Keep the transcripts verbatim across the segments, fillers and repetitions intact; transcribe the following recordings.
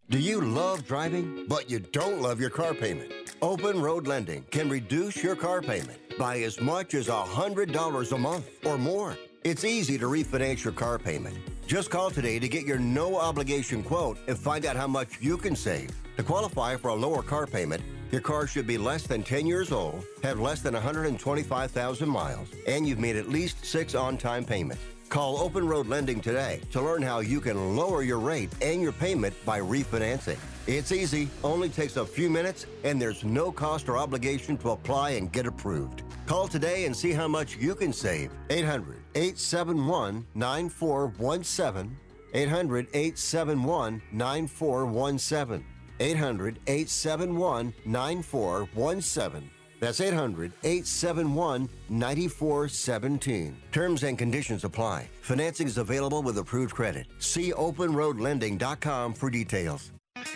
Do you love driving, but you don't love your car payment? Open Road Lending can reduce your car payment by as much as one hundred dollars a month or more. It's easy to refinance your car payment. Just call today to get your no-obligation quote and find out how much you can save. To qualify for a lower car payment, your car should be less than ten years old, have less than one hundred twenty-five thousand miles, and you've made at least six on-time payments. Call Open Road Lending today to learn how you can lower your rate and your payment by refinancing. It's easy, only takes a few minutes, and there's no cost or obligation to apply and get approved. Call today and see how much you can save. eight hundred, eight seven one, nine four one seven. eight hundred, eight seven one, nine four one seven. eight hundred, eight seven one, nine four one seven. That's eight hundred, eight seven one, nine four one seven. Terms and conditions apply. Financing is available with approved credit. See open road lending dot com for details.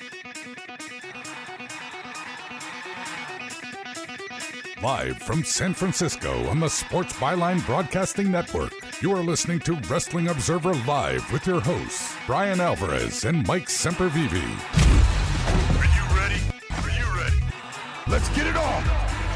Live from San Francisco on the Sports Byline Broadcasting Network, you are listening to Wrestling Observer Live with your hosts, Brian Alvarez and Mike Sempervive. Are you ready? Are you ready? Let's get it on!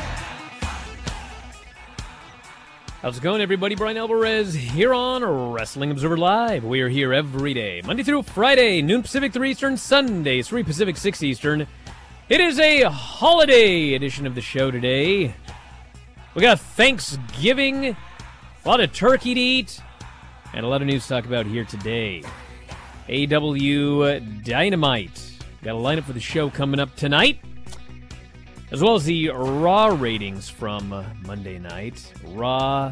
How's it going, everybody? Brian Alvarez here on Wrestling Observer Live. We are here every day, Monday through Friday, noon Pacific, three Eastern, Sundays, three Pacific, six Eastern. It is a holiday edition of the show today. We got Thanksgiving, a lot of turkey to eat, and a lot of news to talk about here today. A E W Dynamite. Got a lineup for the show coming up tonight, as well as the Raw ratings from uh, Monday night. Raw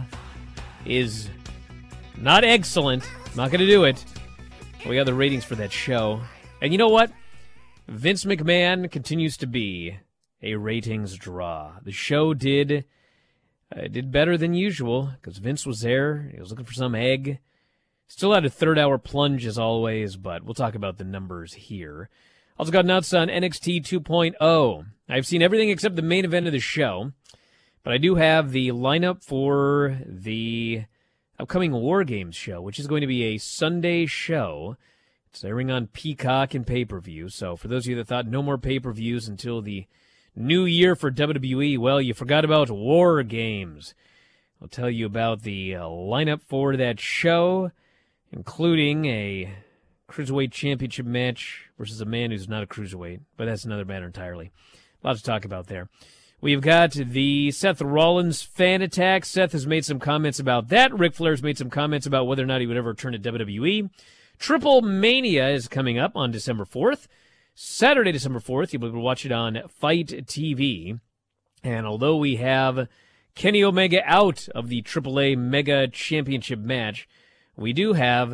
is not excellent. Not going to do it. We got the ratings for that show. And you know what? Vince McMahon continues to be a ratings draw. The show did uh, did better than usual because Vince was there. He was looking for some egg. Still had a third-hour plunge as always, but we'll talk about the numbers here. Also got notes on N X T two point oh. I've seen everything except the main event of the show, but I do have the lineup for the upcoming War Games show, which is going to be a Sunday show. It's airing on Peacock and pay-per-view, so for those of you that thought no more pay-per-views until the new year for W W E, well, you forgot about War Games. I'll tell you about the uh, lineup for that show, including a Cruiserweight Championship match versus a man who's not a Cruiserweight, but that's another matter entirely. Lots to talk about there. We've got the Seth Rollins fan attack. Seth has made some comments about that. Ric Flair's made some comments about whether or not he would ever return to W W E. Triple Mania is coming up on December fourth. Saturday, December fourth, you'll be able to watch it on Fight T V. And although we have Kenny Omega out of the triple A Mega Championship match, we do have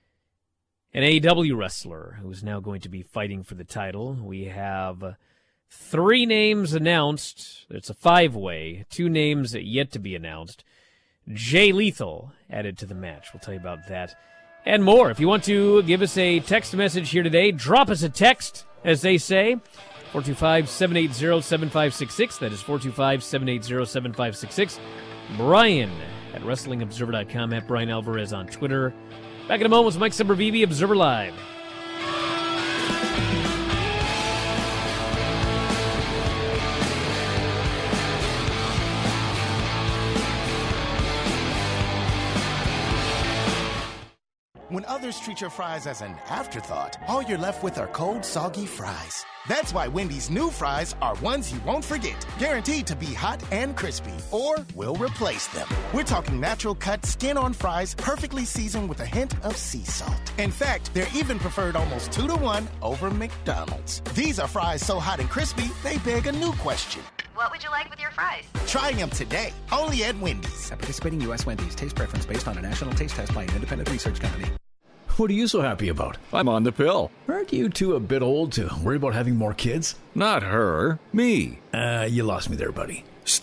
an A E W wrestler who is now going to be fighting for the title. We have three names announced. It's a five-way. Two names yet to be announced. Jay Lethal added to the match. We'll tell you about that and more. If you want to give us a text message here today, drop us a text, as they say. four two five, seven eight zero, seven five six six. That is four two five, seven eight zero, seven five six six. Brian at Wrestling Observer dot com, at Brian Alvarez on Twitter. Back in a moment with Mike Sempervive, Observer Live. When others treat your fries as an afterthought, all you're left with are cold, soggy fries. That's why Wendy's new fries are ones you won't forget, guaranteed to be hot and crispy, or we'll replace them. We're talking natural cut, skin-on fries, perfectly seasoned with a hint of sea salt. In fact, they're even preferred almost two to one over McDonald's. These are fries so hot and crispy, they beg a new question. What would you like with your fries? Try them today, only at Wendy's. At participating U S Wendy's, taste preference based on a national taste test by an independent research company. What are you so happy about? I'm on the pill. Aren't you two a bit old to worry about having more kids? Not her, me. Uh, you lost me there, buddy. Stop.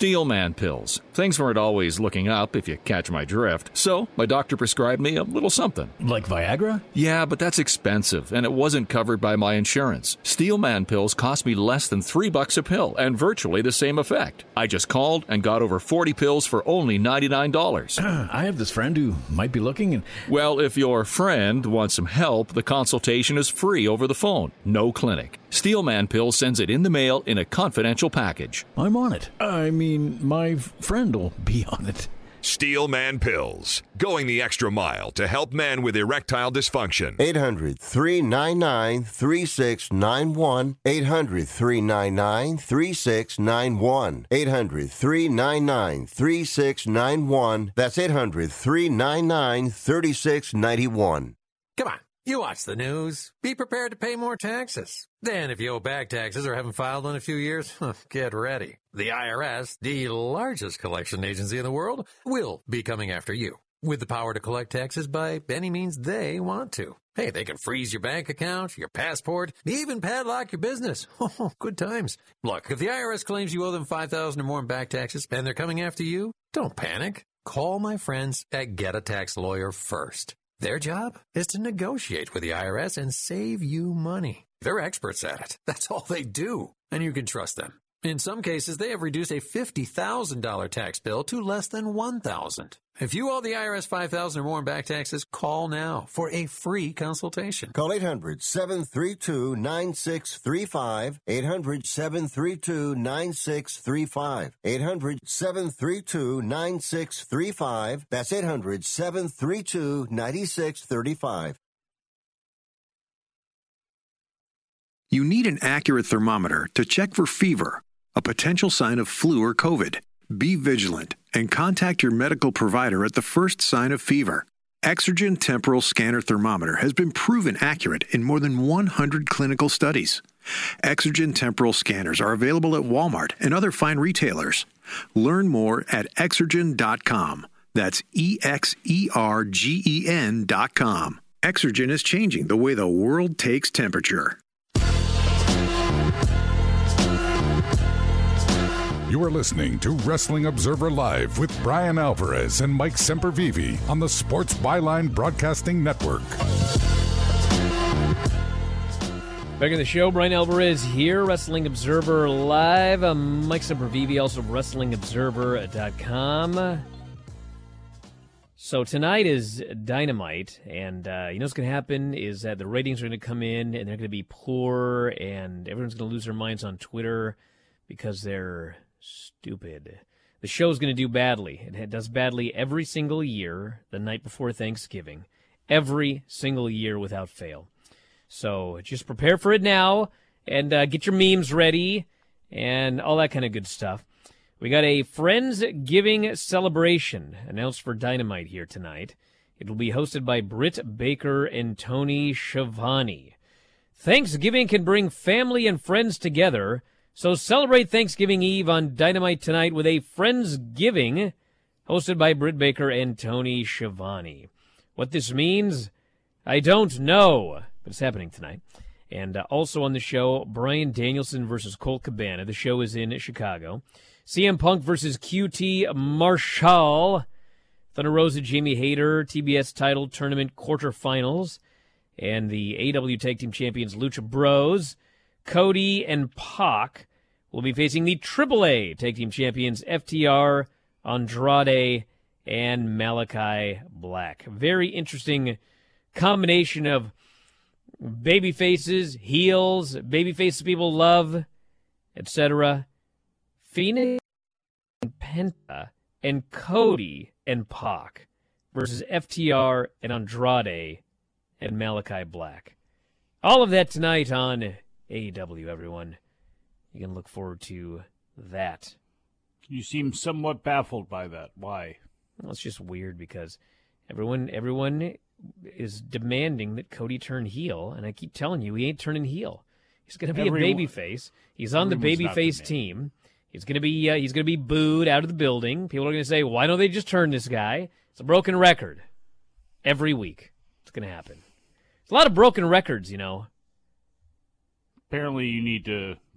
Steelman pills. Things weren't always looking up, if you catch my drift. So, my doctor prescribed me a little something. Like Viagra? Yeah, but that's expensive, and it wasn't covered by my insurance. Steelman pills cost me less than three bucks a pill, and virtually the same effect. I just called and got over forty pills for only ninety-nine dollars. I have this friend who might be looking and... Well, if your friend wants some help, the consultation is free over the phone. No clinic. Steelman Pills sends it in the mail in a confidential package. I'm on it. I mean, my friend will be on it. Steelman Pills, going the extra mile to help men with erectile dysfunction. eight hundred, three nine nine, three six nine one. eight hundred, three nine nine, three six nine one. eight hundred, three nine nine, three six nine one. That's eight hundred, three nine nine, three six nine one. Come on. You watch the news. Be prepared to pay more taxes. Then, if you owe back taxes or haven't filed in a few years, get ready. The I R S, the largest collection agency in the world, will be coming after you with the power to collect taxes by any means they want to. Hey, they can freeze your bank account, your passport, even padlock your business. Oh, good times. Look, if the I R S claims you owe them five thousand dollars or more in back taxes and they're coming after you, don't panic. Call my friends at Get a Tax Lawyer first. Their job is to negotiate with the I R S and save you money. They're experts at it. That's all they do. And you can trust them. In some cases, they have reduced a fifty thousand dollars tax bill to less than one thousand dollars. If you owe the I R S five thousand dollars or more in back taxes, call now for a free consultation. Call eight hundred, seven three two, nine six three five. eight hundred, seven three two, nine six three five. eight hundred, seven three two, nine six three five. That's eight hundred, seven three two, nine six three five. You need an accurate thermometer to check for fever, a potential sign of flu or COVID. Be vigilant and contact your medical provider at the first sign of fever. Exergen Temporal Scanner Thermometer has been proven accurate in more than one hundred clinical studies. Exergen Temporal Scanners are available at Walmart and other fine retailers. Learn more at exergen dot com. That's E X E R G E N dot com. Exergen is changing the way the world takes temperature. You are listening to Wrestling Observer Live with Brian Alvarez and Mike Sempervive on the Sports Byline Broadcasting Network. Back in the show, Brian Alvarez here, Wrestling Observer Live. I'm Mike Sempervive, also wrestling observer dot com. So tonight is Dynamite, and uh, you know what's going to happen is that the ratings are going to come in, and they're going to be poor, and everyone's going to lose their minds on Twitter because they're stupid. The show's going to do badly. It does badly every single year the night before Thanksgiving. Every single year without fail. So just prepare for it now and uh, get your memes ready and all that kind of good stuff. We got a Friendsgiving celebration announced for Dynamite here tonight. It will be hosted by Britt Baker and Tony Schiavone. Thanksgiving can bring family and friends together, so celebrate Thanksgiving Eve on Dynamite tonight with a Friendsgiving hosted by Britt Baker and Tony Schiavone. What this means, I don't know, but it's happening tonight. And uh, also on the show, Bryan Danielson versus Colt Cabana. The show is in Chicago. C M Punk versus Q T Marshall. Thunder Rosa, Jamie Hayter, T B S title tournament quarterfinals. And the A E W Tag Team Champions Lucha Bros, Cody and Pac, will be facing the triple A Tag Team Champions F T R, Andrade, and Malachi Black. Very interesting combination of baby faces, heels, baby faces people love, et cetera. Phoenix and Penta and Cody and Pac versus F T R and Andrade and Malachi Black. All of that tonight on A E W, everyone. You can look forward to that. You seem somewhat baffled by that. Why? Well, it's just weird because everyone everyone is demanding that Cody turn heel, and I keep telling you, he ain't turning heel. He's going to be Everyone, a babyface. He's on the babyface team. He's going to be uh, he's going to be booed out of the building. People are going to say, why don't they just turn this guy? It's a broken record. Every week. It's going to happen. It's a lot of broken records, you know. Apparently you need to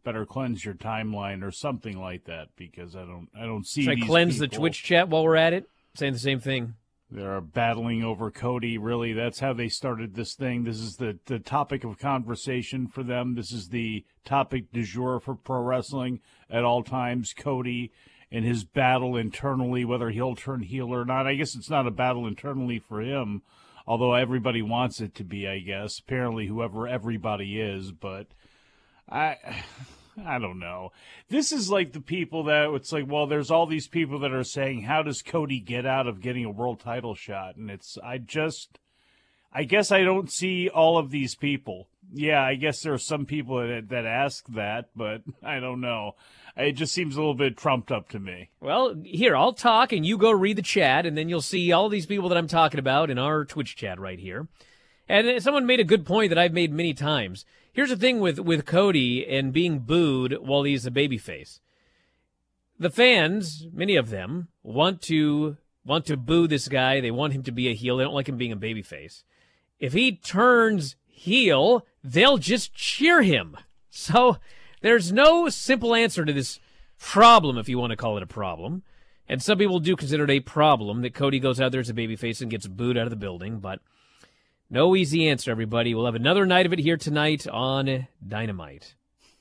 better cleanse your timeline or something like that, because I don't I don't see. Should I these cleanse people. the Twitch chat while we're at it? Saying the same thing. They're battling over Cody. Really, that's how they started this thing. This is the, the topic of conversation for them. This is the topic du jour for pro wrestling at all times. Cody and his battle internally, whether he'll turn heel or not. I guess it's not a battle internally for him, although everybody wants it to be, I guess. Apparently, whoever everybody is, but I... I don't know. This is like the people that it's like, well, there's all these people that are saying, how does Cody get out of getting a world title shot? And it's, I just, I guess I don't see all of these people. Yeah, I guess there are some people that, that ask that, but I don't know. It just seems a little bit trumped up to me. Well, here, I'll talk and you go read the chat, and then you'll see all these people that I'm talking about in our Twitch chat right here. And someone made a good point that I've made many times. Here's the thing with, with Cody and being booed while he's a babyface. The fans, many of them, want to want to boo this guy. They want him to be a heel. They don't like him being a babyface. If he turns heel, they'll just cheer him. So there's no simple answer to this problem, if you want to call it a problem. And some people do consider it a problem that Cody goes out there as a babyface and gets booed out of the building, but no easy answer, everybody. We'll have another night of it here tonight on Dynamite.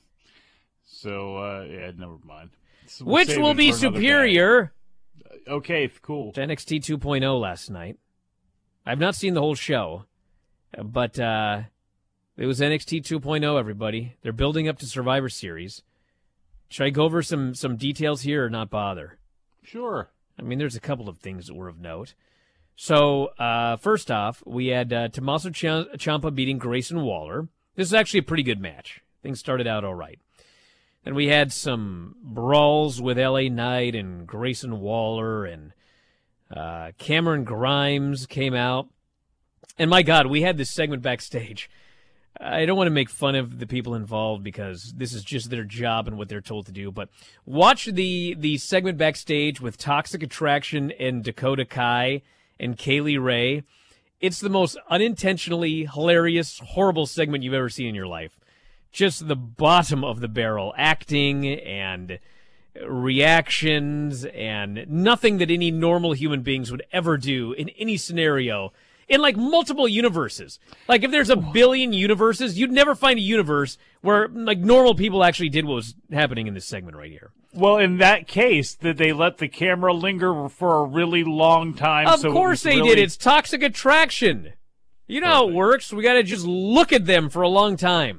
So, uh, yeah, never mind. So we'll Which will be superior okay, cool. to N X T two point oh last night. I've not seen the whole show, but uh, it was N X T two point oh, everybody. They're building up to Survivor Series. Should I go over some, some details here or not bother? Sure. I mean, there's a couple of things that were of note. So, uh, first off, we had uh, Tommaso Ch- Ciampa beating Grayson Waller. This is actually a pretty good match. Things started out all right. Then we had some brawls with L A Knight and Grayson Waller, and uh, Cameron Grimes came out. And my God, we had this segment backstage. I don't want to make fun of the people involved because this is just their job and what they're told to do, but watch the, the segment backstage with Toxic Attraction and Dakota Kai and Kaylee Ray. It's the most unintentionally hilarious, horrible segment you've ever seen in your life. Just the bottom of the barrel, acting and reactions and nothing that any normal human beings would ever do in any scenario in like multiple universes. Like if there's a billion universes, you'd never find a universe where like normal people actually did what was happening in this segment right here. Well, in that case, did they let the camera linger for a really long time? Of so course they really... did. It's Toxic Attraction. You know how it works. We got to just look at them for a long time.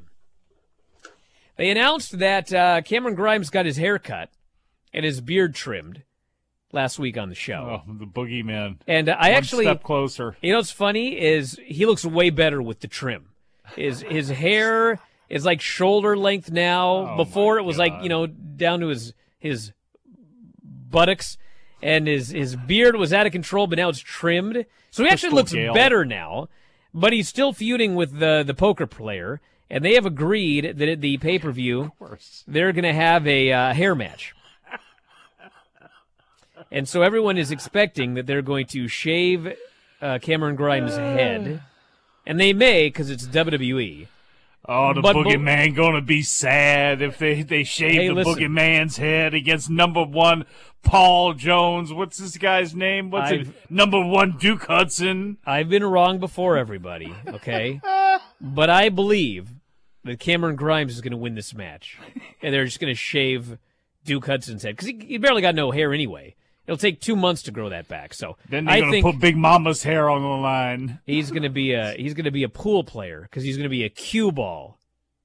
They announced that uh, Cameron Grimes got his hair cut and his beard trimmed last week on the show. Oh, the boogeyman. And uh, I One actually... step closer. You know what's funny is he looks way better with the trim. His, his hair is like shoulder length now. Oh Before it was God. like, you know, down to his... his buttocks, and his his beard was out of control, but now it's trimmed. So he actually looks Gale. better now, but he's still feuding with the, the poker player, and they have agreed that at the pay-per-view, they're going to have a uh, hair match. And so everyone is expecting that they're going to shave uh, Cameron Grimes' head, and they may, because it's W W E. Oh, the But- boogeyman gonna be sad if they, they shave Hey, the listen. boogeyman's head against number one Paul Jones. What's this guy's name? What's I've- it? Number one Duke Hudson. I've been wrong before, everybody, okay? But I believe that Cameron Grimes is going to win this match, and they're just going to shave Duke Hudson's head, because he, he barely got no hair anyway. It'll take two months to grow that back, so Then they're I gonna think put Big Mama's hair on the line. he's going to be a he's going to be a pool player because he's going to be a cue ball.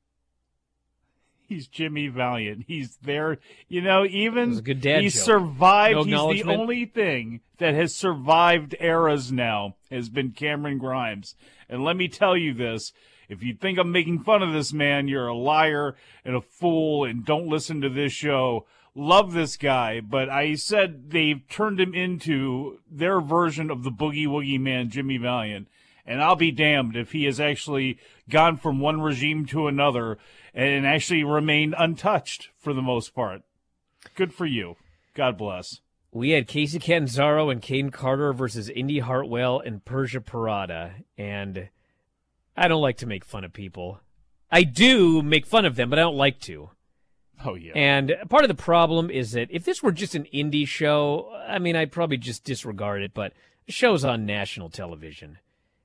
He's Jimmy Valiant. He's there. You know, That even was a good dad he joke. survived. No He's the acknowledgement? only thing that has survived eras now has been Cameron Grimes. And let me tell you this. If you think I'm making fun of this man, you're a liar and a fool and don't listen to this show. Love this guy, but I said they've turned him into their version of the Boogie Woogie Man, Jimmy Valiant. And I'll be damned if he has actually gone from one regime to another and actually remained untouched for the most part. Good for you. God bless. We had Casey Catanzaro and Caden Carter versus Indy Hartwell and Persia Parada, and I don't like to make fun of people. I do make fun of them, but I don't like to. Oh, yeah. And part of the problem is that if this were just an indie show, I mean, I'd probably just disregard it, but the show's on national television.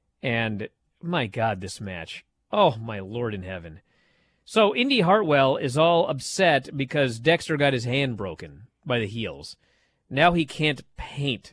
And my God, this match. Oh, my Lord in heaven. So Indy Hartwell is all upset because Dexter got his hand broken by the heels. Now he can't paint.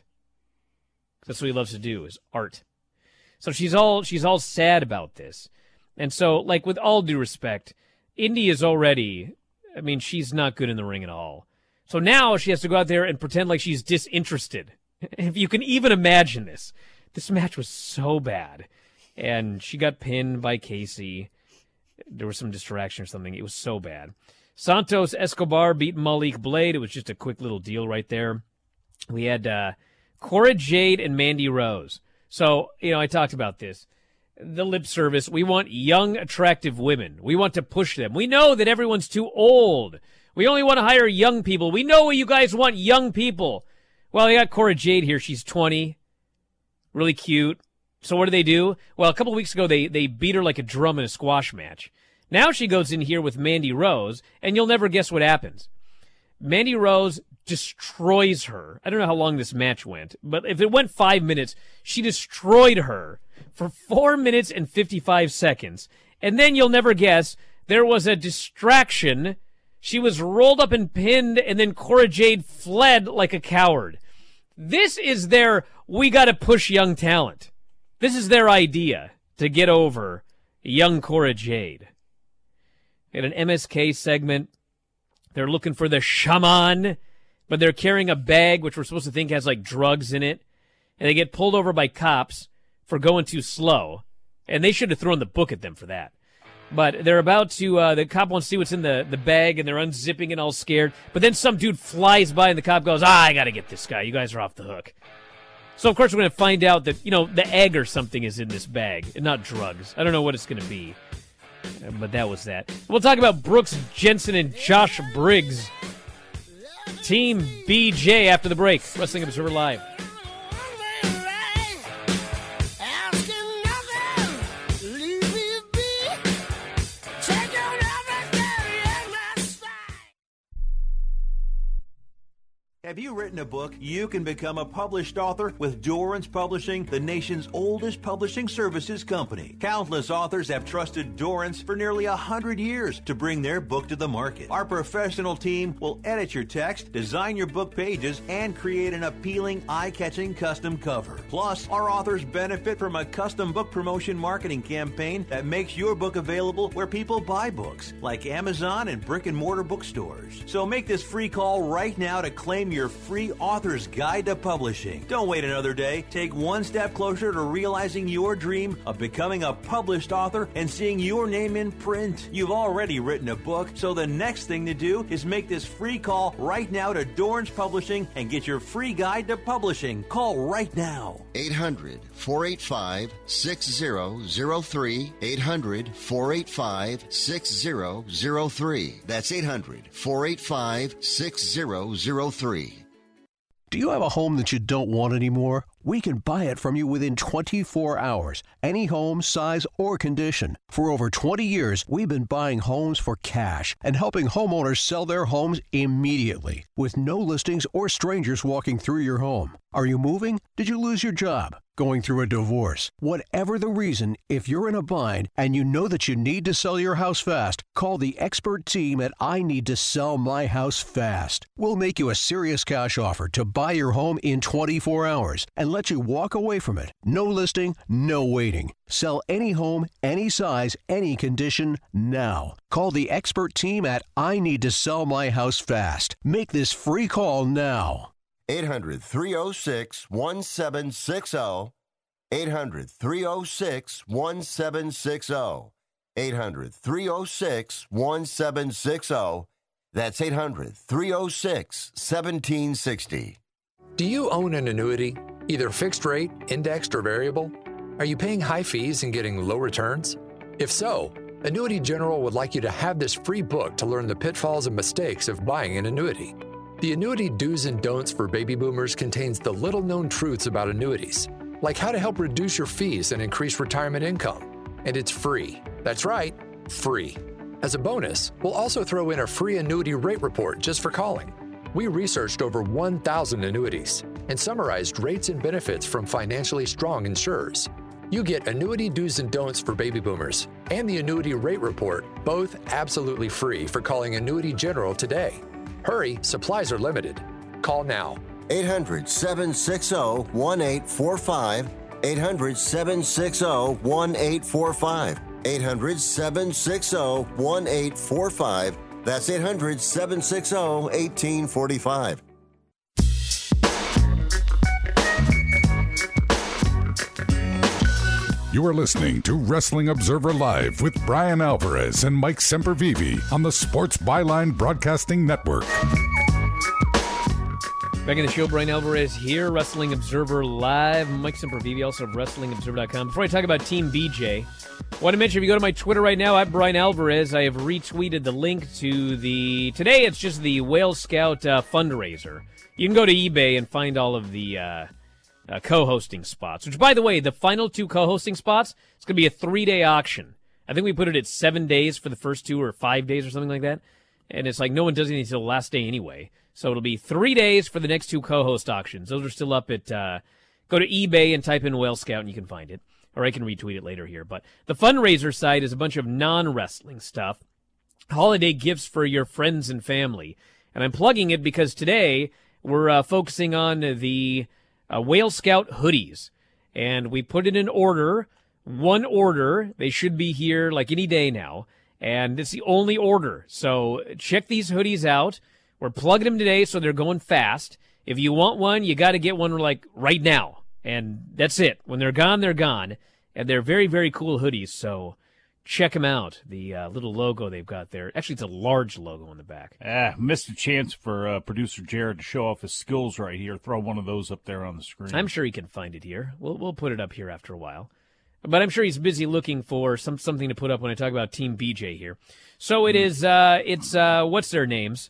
That's what he loves to do, is art. So she's all she's all sad about this. And so, like, with all due respect, Indy is already, I mean, she's not good in the ring at all. So now she has to go out there and pretend like she's disinterested. If you can even imagine this. This match was so bad. And she got pinned by Casey. There was some distraction or something. It was so bad. Santos Escobar beat Malik Blade. It was just a quick little deal right there. We had uh, Cora Jade and Mandy Rose. So, you know, I talked about this. The lip service. We want young, attractive women. We want to push them. We know that everyone's too old. We only want to hire young people. We know you guys want young people. Well, I got Cora Jade here. She's twenty. Really cute. So what do they do? Well, a couple of weeks ago, they, they beat her like a drum in a squash match. Now she goes in here with Mandy Rose, and you'll never guess what happens. Mandy Rose destroys her. I don't know how long this match went, but if it went five minutes, she destroyed her for four minutes and fifty-five seconds. And then you'll never guess, there was a distraction. She was rolled up and pinned, and then Cora Jade fled like a coward. This is their, we got to push young talent. This is their idea to get over young Cora Jade. They had an M S K segment. They're looking for the shaman, but they're carrying a bag, which we're supposed to think has like drugs in it. And they get pulled over by cops for going too slow. And they should have thrown the book at them for that. But they're about to, uh, the cop wants to see what's in the, the bag, and they're unzipping it all scared. But then some dude flies by, and the cop goes, ah, I got to get this guy. You guys are off the hook. So, of course, we're going to find out that, you know, the egg or something is in this bag, and not drugs. I don't know what it's going to be, but that was that. We'll talk about Brooks Jensen and Josh Briggs. Team B J after the break. Wrestling Observer Live. Have you written a book? You can become a published author with Dorrance Publishing, the nation's oldest publishing services company. Countless authors have trusted Dorrance for nearly a hundred years to bring their book to the market. Our professional team will edit your text, design your book pages, and create an appealing, eye-catching custom cover. Plus, our authors benefit from a custom book promotion marketing campaign that makes your book available where people buy books, like Amazon and brick-and-mortar bookstores. So make this free call right now to claim your free author's guide to publishing. Don't wait another day. Take one step closer to realizing your dream of becoming a published author and seeing your name in print. You've already written a book, so the next thing to do is make this free call right now to Dorrance Publishing and get your free guide to publishing. Call right now. eight hundred, four eight five, six zero zero three. eight hundred, four eight five, six zero zero three. That's eight hundred, four eight five, six zero zero three. Do you have a home that you don't want anymore? We can buy it from you within twenty-four hours. Any home, size, or condition. For over twenty years, we've been buying homes for cash and helping homeowners sell their homes immediately with no listings or strangers walking through your home. Are you moving? Did you lose your job? Going through a divorce? Whatever the reason, if you're in a bind and you know that you need to sell your house fast, call the expert team at I Need to Sell My House Fast. We'll make you a serious cash offer to buy your home in twenty-four hours and let you walk away from it. No listing, no waiting. Sell any home, any size, any condition, now. Call the expert team at I Need to Sell My House Fast. Make this free call now. eight hundred, three oh six, one seven six oh. eight hundred, three oh six, one seven six oh. eight hundred, three oh six, one seven six oh. That's eight hundred, three oh six, one seven six oh. Do you own an annuity, either fixed rate, indexed, or variable? Are you paying high fees and getting low returns? If so, Annuity General would like you to have this free book to learn the pitfalls and mistakes of buying an annuity. The Annuity Do's and Don'ts for Baby Boomers contains the little-known truths about annuities, like how to help reduce your fees and increase retirement income. And it's free. That's right, free. As a bonus, we'll also throw in a free annuity rate report just for calling. We researched over one thousand annuities and summarized rates and benefits from financially strong insurers. You get annuity do's and don'ts for baby boomers and the annuity rate report, both absolutely free for calling Annuity General today. Hurry, supplies are limited. Call now. eight hundred, seven six zero, one eight four five. eight hundred, seven six zero, one eight four five. eight hundred, seven six zero, one eight four five. That's eight hundred, seven six zero, one eight four five. You are listening to Wrestling Observer Live with Brian Alvarez and Mike Sempervive on the Sports Byline Broadcasting Network. Back in the show, Brian Alvarez here, Wrestling Observer Live. Mike Sempervive, also of Wrestling Observer dot com. Before I talk about Team B J, I want to mention, if you go to my Twitter right now, at Brian Alvarez, I have retweeted the link to the, today it's just the Whale Scout uh, fundraiser. You can go to eBay and find all of the uh, uh, co-hosting spots, which, by the way, the final two co-hosting spots, it's going to be a three-day auction. I think we put it at seven days for the first two, or five days or something like that. And it's like no one does anything until the last day anyway. So it'll be three days for the next two co-host auctions. Those are still up at, uh, go to eBay and type in Whale Scout and you can find it. Or I can retweet it later here. But the fundraiser side is a bunch of non-wrestling stuff. Holiday gifts for your friends and family. And I'm plugging it because today we're uh, focusing on the uh, Whale Scout hoodies. And we put it in order. One order. They should be here like any day now. And it's the only order. So check these hoodies out. We're plugging them today, so they're going fast. If you want one, you got to get one like right now. And that's it. When they're gone, they're gone. And they're very, very cool hoodies, so check them out. The uh, little logo they've got there. Actually, it's a large logo on the back. Ah, missed a chance for uh, producer Jared to show off his skills right here. Throw one of those up there on the screen. I'm sure he can find it here. We'll we'll put it up here after a while. But I'm sure he's busy looking for some something to put up when I talk about Team B J here. So it is, uh, it's, uh, what's their names?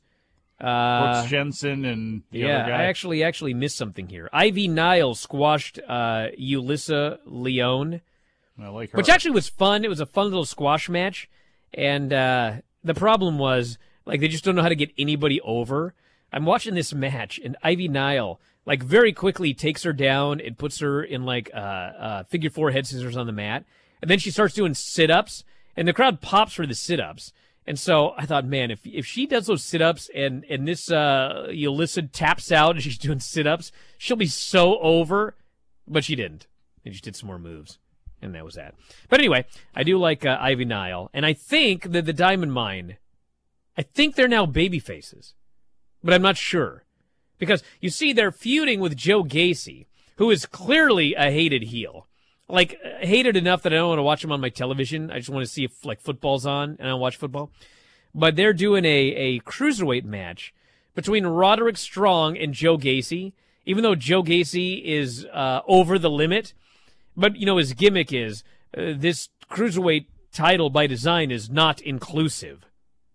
Uh, Brooks Jensen and the yeah, other guy. I actually actually missed something here. Ivy Nile squashed uh, Ulyssa Leone, I like her. which actually was fun. It was a fun little squash match, and uh, the problem was like they just don't know how to get anybody over. I'm watching this match, and Ivy Nile like very quickly takes her down and puts her in like uh, uh, figure four head scissors on the mat, and then she starts doing sit-ups, and the crowd pops for the sit-ups. And so I thought, man, if if she does those sit-ups and, and this uh, Ulyssa taps out and she's doing sit-ups, she'll be so over. But she didn't. And she did some more moves. And that was that. But anyway, I do like uh, Ivy Nile. And I think that the Diamond Mine, I think they're now baby faces. But I'm not sure. Because, you see, they're feuding with Joe Gacy, who is clearly a hated heel. Like, hated enough that I don't want to watch them on my television. I just want to see if, like, football's on, and I don't watch football. But they're doing a, a cruiserweight match between Roderick Strong and Joe Gacy, even though Joe Gacy is uh, over the limit. But, you know, his gimmick is uh, this cruiserweight title by design is not inclusive.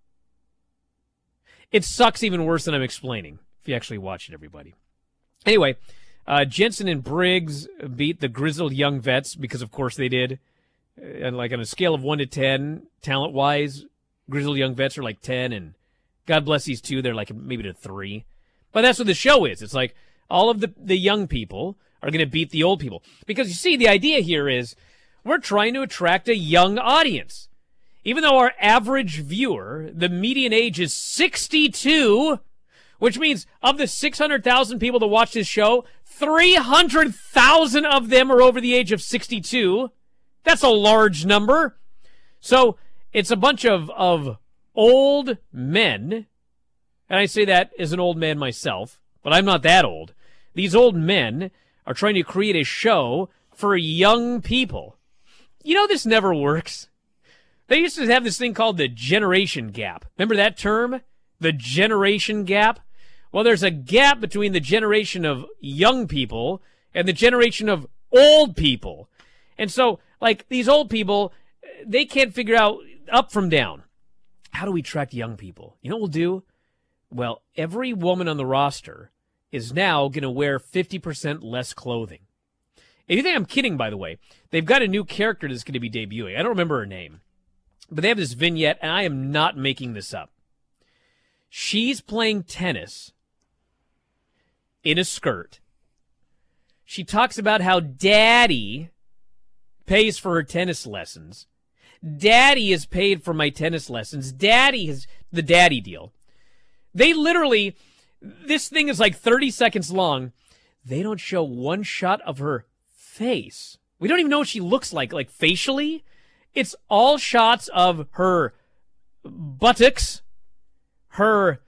It sucks even worse than I'm explaining, if you actually watch it, everybody. Anyway, Uh, Jensen and Briggs beat the grizzled young vets because, of course, they did. And like on a scale of one to ten, talent-wise, grizzled young vets are like ten, and God bless these two, they're like maybe to three. But that's what the show is. It's like all of the, the young people are going to beat the old people. Because, you see, the idea here is we're trying to attract a young audience. Even though our average viewer, the median age is sixty-two, which means of the six hundred thousand people that watch this show, three hundred thousand of them are over the age of sixty-two. That's a large number. So it's a bunch of, of old men, and I say that as an old man myself, but I'm not that old. These old men are trying to create a show for young people. You know this never works. They used to have this thing called the generation gap. Remember that term? The generation gap? Well, there's a gap between the generation of young people and the generation of old people. And so, like, these old people, they can't figure out up from down. How do we attract young people? You know what we'll do? Well, every woman on the roster is now going to wear fifty percent less clothing. If you think I'm kidding, by the way, they've got a new character that's going to be debuting. I don't remember her name. But they have this vignette, and I am not making this up. She's playing tennis in a skirt. She talks about how Daddy pays for her tennis lessons. Daddy is paid for my tennis lessons. Daddy is the daddy deal. They literally, this thing is like thirty seconds long. They don't show one shot of her face. We don't even know what she looks like, like facially. It's all shots of her buttocks, her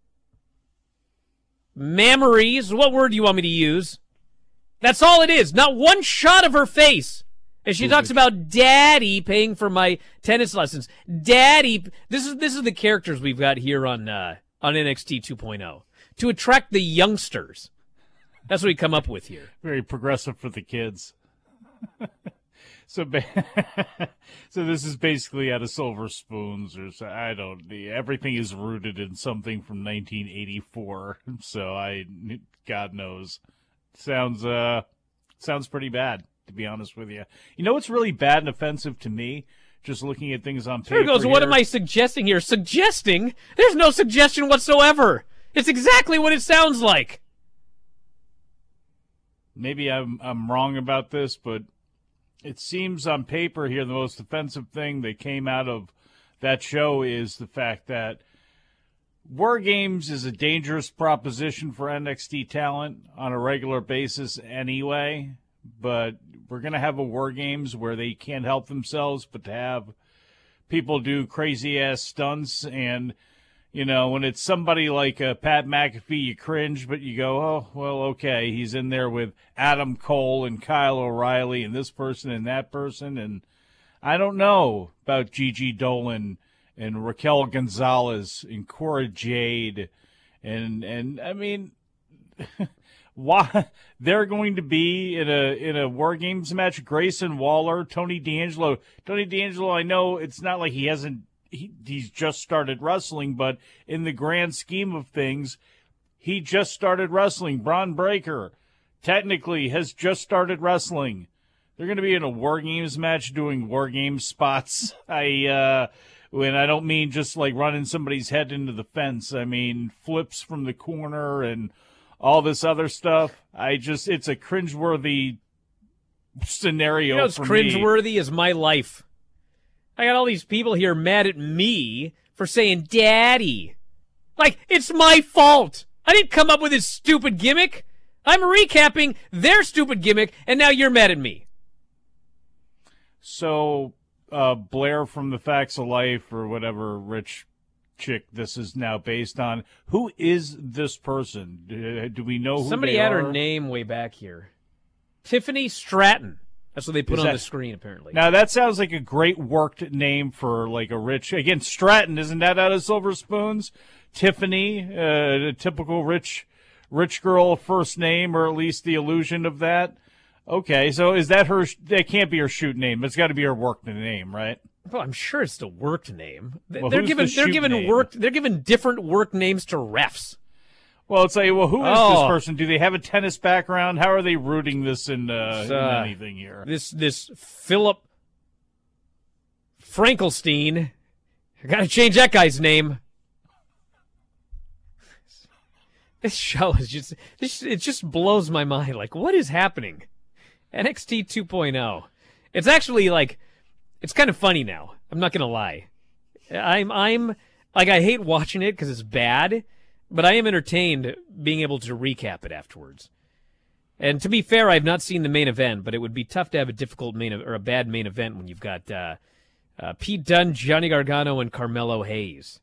mammaries. What word do you want me to use? That's all it is. Not one shot of her face. And she talks about Daddy paying for my tennis lessons. Daddy, this is this is the characters we've got here on uh, on N X T two point oh to attract the youngsters. That's what we come up with here. Very progressive for the kids. so, ba- so this is basically out of Silver Spoons, or so, I don't. Everything is rooted in something from nineteen eighty-four. So I, God knows, sounds uh sounds pretty bad, to be honest with you. You know what's really bad and offensive to me? Just looking at things on paper. There goes, what am I suggesting here? Suggesting? There's no suggestion whatsoever. It's exactly what it sounds like. Maybe I'm I'm wrong about this, but it seems on paper here the most offensive thing that came out of that show is the fact that War Games is a dangerous proposition for N X T talent on a regular basis anyway, but we're going to have a War Games where they can't help themselves but to have people do crazy-ass stunts. And, you know, when it's somebody like uh, Pat McAfee, you cringe, but you go, oh, well, okay, he's in there with Adam Cole and Kyle O'Reilly and this person and that person. And I don't know about Gigi Dolan and Raquel Gonzalez and Cora Jade. And, and I mean, why they're going to be in a in a War Games match. Grayson Waller, Tony D'Angelo. Tony D'Angelo, I know it's not like he hasn't, he, he's just started wrestling, but in the grand scheme of things, he just started wrestling. Braun Breaker technically has just started wrestling. They're going to be in a War Games match doing War Games spots. I, uh, when I don't mean just like running somebody's head into the fence. I mean flips from the corner and all this other stuff. I just, it's a cringeworthy scenario. You know what's for cringeworthy me. is my life. I got all these people here mad at me for saying Daddy. Like, it's my fault. I didn't come up with this stupid gimmick. I'm recapping their stupid gimmick, and now you're mad at me. So, uh, Blair from The Facts of Life, or whatever rich chick this is now based on, who is this person? Do, do we know who Somebody they had are? her name way back here. Tiffany Stratton. That's what they put Is on that, the screen, apparently. Now, that sounds like a great worked name for, like, a rich... Again, Stratton, isn't that out of Silver Spoons? Tiffany, uh, a typical rich rich girl first name, or at least the illusion of that. Okay, so is that her... That can't be her shoot name. It's got to be her worked name, right? Well, I'm sure it's the worked name. Well, they're who's given the they're shoot given name? work they're given different work names to refs. Well, it's like, well, who is Oh. this person? Do they have a tennis background? How are they rooting this in, uh, It's, in uh, anything here? This this Philip Frankelstein. I gotta change that guy's name. This show is just this it just blows my mind. Like, what is happening? N X T two point oh. It's actually like it's kind of funny now. I'm not gonna lie. I'm I'm like I hate watching it because it's bad, but I am entertained being able to recap it afterwards. And to be fair, I've not seen the main event, but it would be tough to have a difficult main or a bad main event when you've got uh, uh, Pete Dunne, Johnny Gargano, and Carmelo Hayes.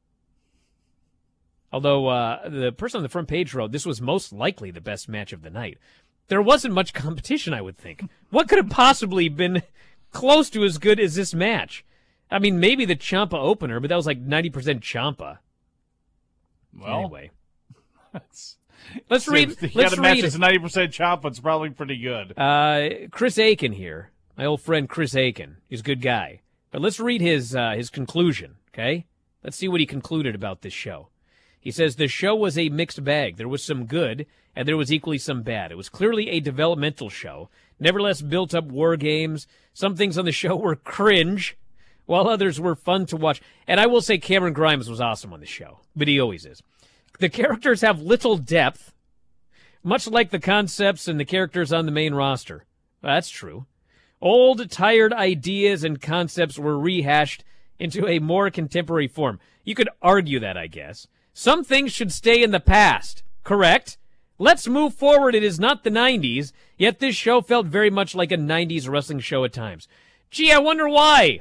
Although uh, the person on the front page wrote this was most likely the best match of the night. There wasn't much competition, I would think. What could have possibly been close to as good as this match? I mean, maybe the Ciampa opener, but that was like ninety percent Ciampa. Well, anyway, let's let's so read. If you Let's got a match read. that's ninety percent chop, it's probably pretty good. Uh, Chris Aiken here, my old friend Chris Aiken. He's a good guy. But let's read his uh, his conclusion, okay? Let's see what he concluded about this show. He says, the show was a mixed bag. There was some good, and there was equally some bad. It was clearly a developmental show, nevertheless built up War Games. Some things on the show were cringe, while others were fun to watch. And I will say Cameron Grimes was awesome on the show, but he always is. The characters have little depth, much like the concepts and the characters on the main roster. Well, that's true. Old, tired ideas and concepts were rehashed into a more contemporary form. You could argue that, I guess. Some things should stay in the past, correct? Let's move forward. It is not the nineties, yet this show felt very much like a nineties wrestling show at times. Gee, I wonder why.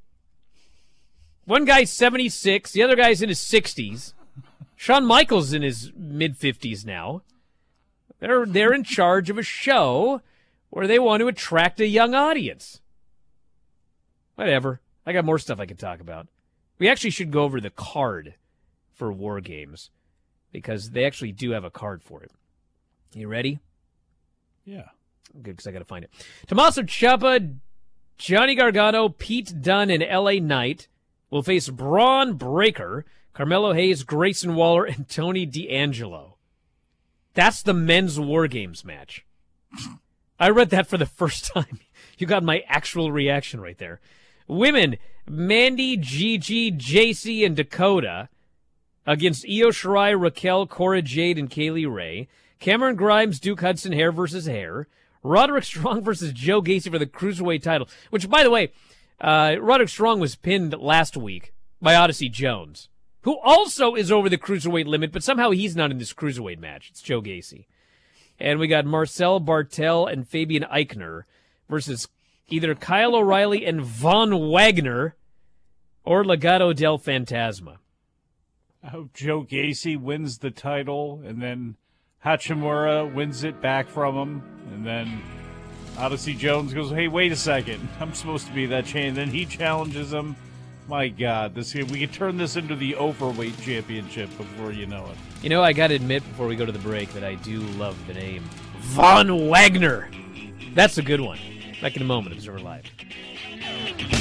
One guy's seventy-six, the other guy's in his sixties. Shawn Michaels in his mid-fifties now. They're, they're in charge of a show where they want to attract a young audience. Whatever. I got more stuff I could talk about. We actually should go over the card for War Games because they actually do have a card for it. You ready? Yeah. Good, because I got to find it. Tommaso Ciampa, Johnny Gargano, Pete Dunne, and L A Knight will face Braun Breaker, Carmelo Hayes, Grayson Waller, and Tony D'Angelo. That's the men's War Games match. I read that for the first time. You got my actual reaction right there. Women, Mandy, Gigi, J C, and Dakota against Io Shirai, Raquel, Cora Jade, and Kaylee Ray. Cameron Grimes, Duke Hudson, hair versus hair. Roderick Strong versus Joe Gacy for the Cruiserweight title, which, by the way, uh, Roderick Strong was pinned last week by Odyssey Jones, who also is over the Cruiserweight limit, but somehow he's not in this Cruiserweight match. It's Joe Gacy. And we got Marcel Bartel and Fabian Eichner versus either Kyle O'Reilly and Von Wagner or Legado del Fantasma. I hope Joe Gacy wins the title, and then Hachimura wins it back from him, and then Odyssey Jones goes, hey, wait a second, I'm supposed to be that champion. Then he challenges him. My God, this we could turn this into the Overweight Championship before you know it. You know, I got to admit before we go to the break that I do love the name Von Wagner. That's a good one. Back in a moment, Observer Live.